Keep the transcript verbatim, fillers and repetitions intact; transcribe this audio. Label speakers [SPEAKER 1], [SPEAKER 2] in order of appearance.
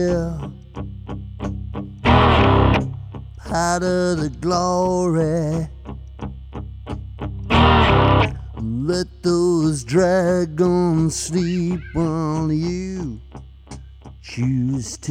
[SPEAKER 1] still part of the glory. Let those dragons sleep while you choose to.